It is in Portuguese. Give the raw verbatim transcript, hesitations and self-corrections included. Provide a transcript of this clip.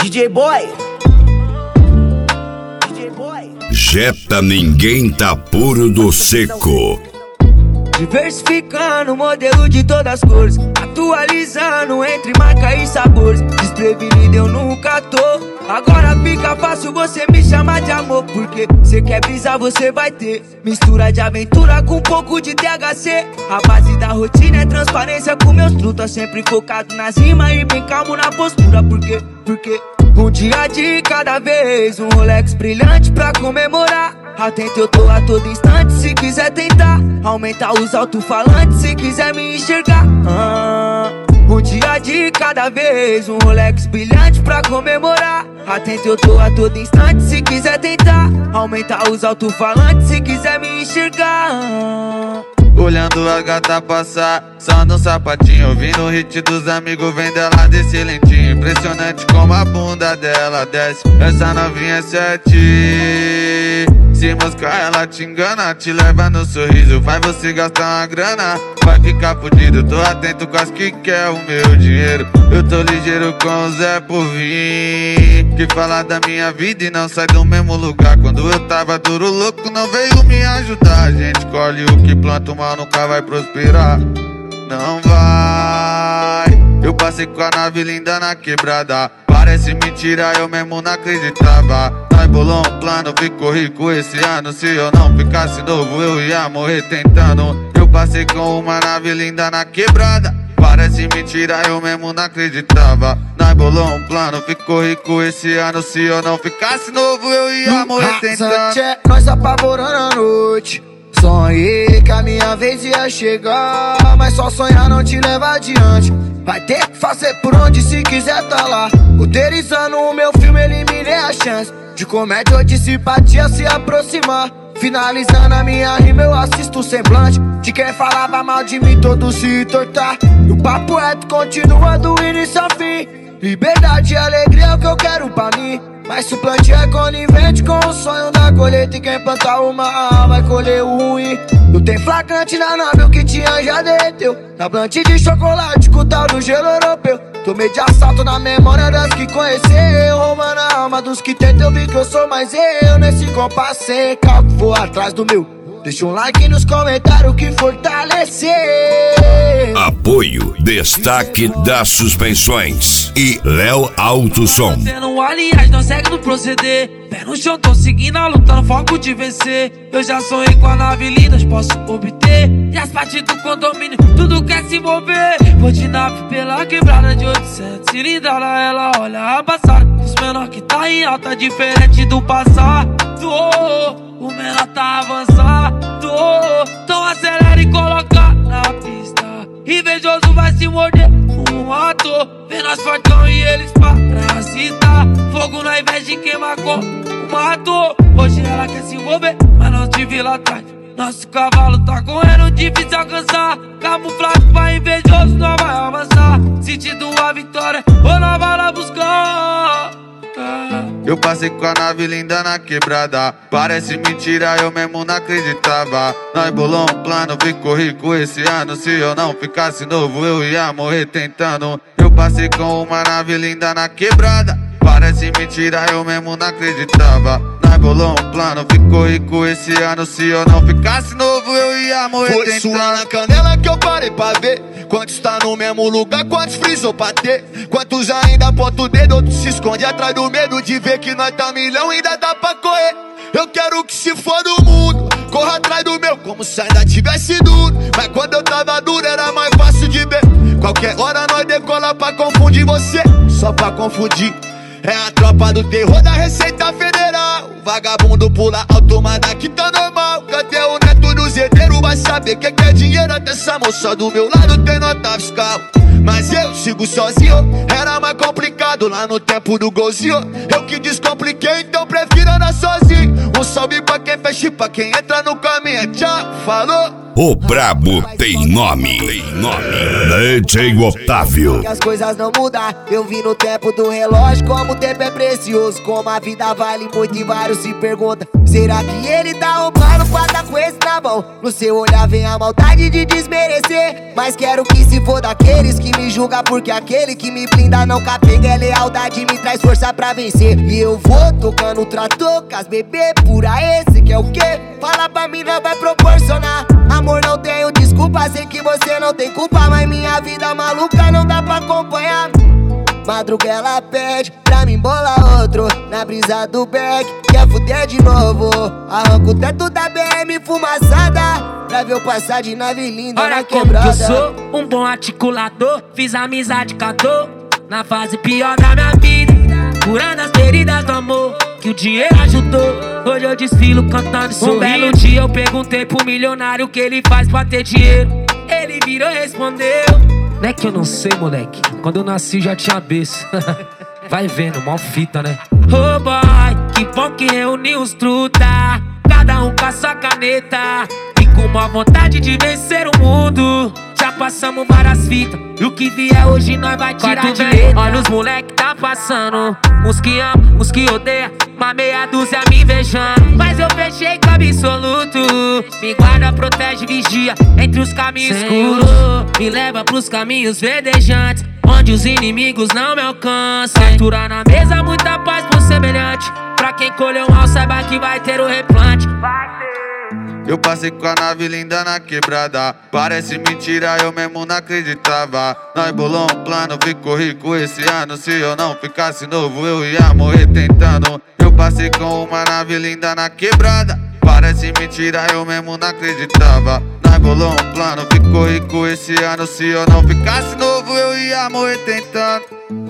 D J Boy, D J Boy. Jetta, ninguém tá puro do seco. Diversificando o modelo de todas as cores, atualizando entre marca e sabores. Desprevenido eu nunca tô, agora fica fácil você me chamar de amor. Porque cê quer brisar, você vai ter mistura de aventura com um pouco de T H C. A base da rotina é transparência com meus trutas, sempre focado nas rimas e bem calmo na postura. Porque, porque um dia de cada vez, um Rolex brilhante pra comemorar. Atento eu tô a todo instante, se quiser tentar aumentar os alto-falantes, se quiser me enxergar. ah, Um dia de cada vez, um Rolex brilhante pra comemorar. Atento eu tô a todo instante, se quiser tentar aumentar os alto-falantes, se quiser me enxergar. Olhando a gata passar, só no sapatinho, ouvindo o hit dos amigos, vem dela desse lentinho. Impressionante como a bunda dela desce, essa novinha é sete. Se moscar ela te engana, te leva no sorriso, faz você gastar uma grana, vai ficar fudido. Tô atento com as que quer o meu dinheiro, eu tô ligeiro com o Zé por vir. Que fala da minha vida e não sai do mesmo lugar. Quando eu tava duro louco não veio me ajudar. A gente colhe o que planta, o mal nunca vai prosperar. Não vai. Eu passei com a nave linda na quebrada, parece mentira, eu mesmo não acreditava. Nós bolou um plano, ficou rico esse ano. Se eu não ficasse novo eu ia morrer tentando. Eu passei com uma nave linda na quebrada, parece mentira, eu mesmo não acreditava. Nós bolou um plano, ficou rico esse ano. Se eu não ficasse novo eu ia morrer tentando. Nós apavorando a noite, sonhei que a minha vez ia chegar, mas só sonhar não te leva adiante. Vai ter que fazer por onde se quiser tá lá. Roteirizando o meu filme, eliminei a chance de comédia ou de simpatia se aproximar. Finalizando a minha rima, eu assisto o semblante de quem falava mal de mim, todo se tortar. E o papo reto continua do início ao fim. Liberdade e alegria é o que eu quero pra mim, mas se o plantio é conivente com o sonho da colheita, e quem plantar o mal vai colher o ruim. Não tem flagrante na nave, o que tinha já derreteu na plante de chocolate com o tal do gelo europeu. Tomei de assalto na memória das que conheceu, roubando a alma dos que tentam. Eu vi que eu sou mais eu nesse compasso sem calco, vou atrás do meu. Deixa um like nos comentários que fortalecer. Apoio, destaque das suspensões e Léo Autosom. Sendo aliás, não segue no proceder. Pé no chão, tô seguindo a luta no foco de vencer. Eu já sonhei com a nave linda, posso obter. E as partes do condomínio, tudo quer se mover. Vou de nave pela quebrada de oitocentos cilindrada, ela olha a passada. Os menor que tá em alta, diferente do passado. O menor tá avançado, então acelera e coloca na pista. Invejoso vai se morder um ator, vê nós fortão e eles parasitar. Fogo na inveja de quem marcou o mato. Hoje ela quer se envolver, mas não te vi lá atrás. Nosso cavalo tá correndo, difícil alcançar. Camuflado pra invejoso, não vai avançar. Sentindo a vitória, ou não vai lá buscar. Eu passei com a nave linda na quebrada, parece mentira, eu mesmo não acreditava. Nós bolou um plano, ficou rico esse ano. Se eu não ficasse novo eu ia morrer tentando. Eu passei com uma nave linda na quebrada, parece mentira, eu mesmo não acreditava. Nós bolou um plano, ficou rico esse ano. Se eu não ficasse novo eu ia morrer Foi tentando. Foi suar na canela que eu parei pra ver quantos tá no mesmo lugar, quantos frisou pra ter. Quantos ainda aponta o dedo, outros se esconde atrás do medo de ver que nós tá milhão e ainda dá pra correr. Eu quero que se for do mundo, corra atrás do meu como se ainda tivesse duro. Mas quando eu tava duro era mais fácil de ver. Qualquer hora nós decola pra confundir você, só pra confundir. É a tropa do terror da Receita Federal. O vagabundo pula alto, mas daqui tá normal. Cadê o neto do zedeiro? Vai saber que é dinheiro. Até essa moça do meu lado tem nota fiscal. Mas eu sigo sozinho, era mais complicado lá no tempo do golzinho. Eu que descompliquei, então prefiro andar sozinho. Um salve pra quem fecha e pra quem entra no caminho. Tchau, falou. O brabo tem nome, tem nome. D J Otávio. Que as coisas não mudam, eu vi no tempo do relógio como o tempo é precioso, como a vida vale muito e vários se perguntam, será que ele tá meu mano pra tá com esse na mão. No seu olhar vem a maldade de desmerecer, mas quero que se for daqueles que me julga, porque aquele que me blinda não capega é lealdade, me traz força pra vencer. E eu vou tocando o trator com as bebê pura, esse que é o quê? Fala pra mim, não vai proporcionar. Amor, não tenho desculpa, sei que você não tem culpa, mas minha vida maluca não dá pra acompanhar. Madruga ela pede pra mim bolar outro na brisa do back, quer fuder de novo. Arranco o teto da B M fumaçada pra ver eu passar de nave linda olha na como quebrada. que eu sou um bom articulador, fiz amizade com a dor na fase pior da minha vida, curando as feridas do amor que o dinheiro ajudou. Hoje eu desfilo cantando sorrindo. Um belo dia eu perguntei pro milionário o que ele faz pra ter dinheiro. Ele virou e respondeu: não é que eu não sei, moleque, quando eu nasci já tinha berço. Vai vendo, mó fita, né? Oh boy, que bom que reuniu os truta, cada um com a sua caneta e com uma vontade de vencer o mundo. Já passamos várias fitas e o que vier hoje nós vai tirar de letra. Olha os moleque tá passando, uns que amam, uns que odeiam, uma meia dúzia me invejando. Mas eu fechei com absoluto, me guarda, protege, vigia entre os caminhos escuros, me leva pros caminhos verdejantes, onde os inimigos não me alcançam. Fartura na mesa, muita paz pro semelhante, pra quem colheu mal saiba que vai ter o replante. Eu passei com a nave linda na quebrada, parece mentira, eu mesmo não acreditava. Nós bolou um plano, ficou rico esse ano. Se eu não ficasse novo, eu ia morrer tentando. Eu passei com uma nave linda na quebrada, parece mentira, eu mesmo não acreditava. Nós bolou um plano, ficou rico esse ano. Se eu não ficasse novo, eu ia morrer tentando.